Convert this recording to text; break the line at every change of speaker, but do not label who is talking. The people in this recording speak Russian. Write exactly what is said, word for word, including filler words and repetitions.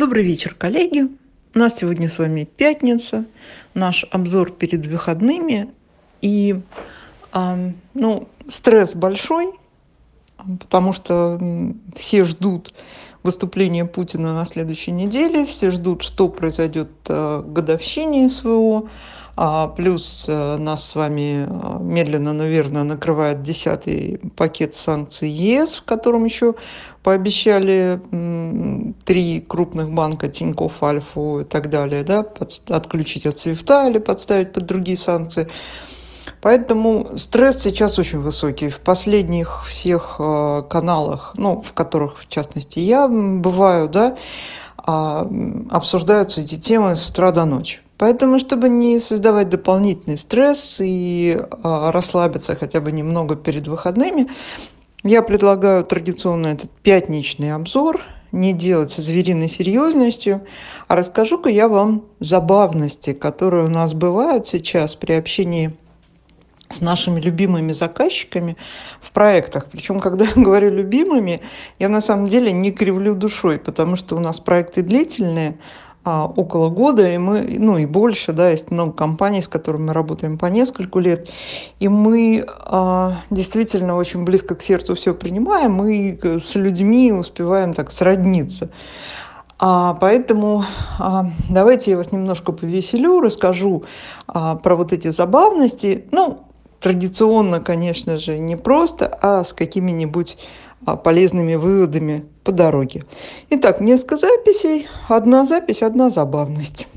Добрый вечер, коллеги. У нас сегодня с вами пятница, наш обзор перед выходными. И, а, ну, стресс большой, потому что м, все ждут выступления Путина на следующей неделе, все ждут, что произойдет э, к годовщине СВО. А, плюс э, нас с вами э, медленно, но верно накрывает десятый пакет санкций ЕС, в котором еще пообещали м, три крупных банка, Тинькофф, Альфу и так далее, да, подст- отключить от свифта или подставить под другие санкции. Поэтому стресс сейчас очень высокий. В последних всех э, каналах, ну, в которых, в частности, я м, бываю, да, а, м, обсуждаются эти темы с утра до ночи. Поэтому, чтобы не создавать дополнительный стресс и а, расслабиться хотя бы немного перед выходными, я предлагаю традиционно этот пятничный обзор не делать со звериной серьезностью, а расскажу-ка я вам забавности, которые у нас бывают сейчас при общении с нашими любимыми заказчиками в проектах. Причем, когда я говорю любимыми, я на самом деле не кривлю душой, потому что у нас проекты длительные, а, около года, и мы, ну и больше, да, есть много компаний, с которыми мы работаем по нескольку лет, и мы а, действительно очень близко к сердцу все принимаем, и с людьми успеваем так сродниться. А, поэтому а, давайте я вас немножко повеселю, расскажу а, про вот эти забавности. Ну, традиционно, конечно же, не просто, а с какими-нибудь а, полезными выводами по дороге. Итак, несколько записей. Одна запись, одна забавность.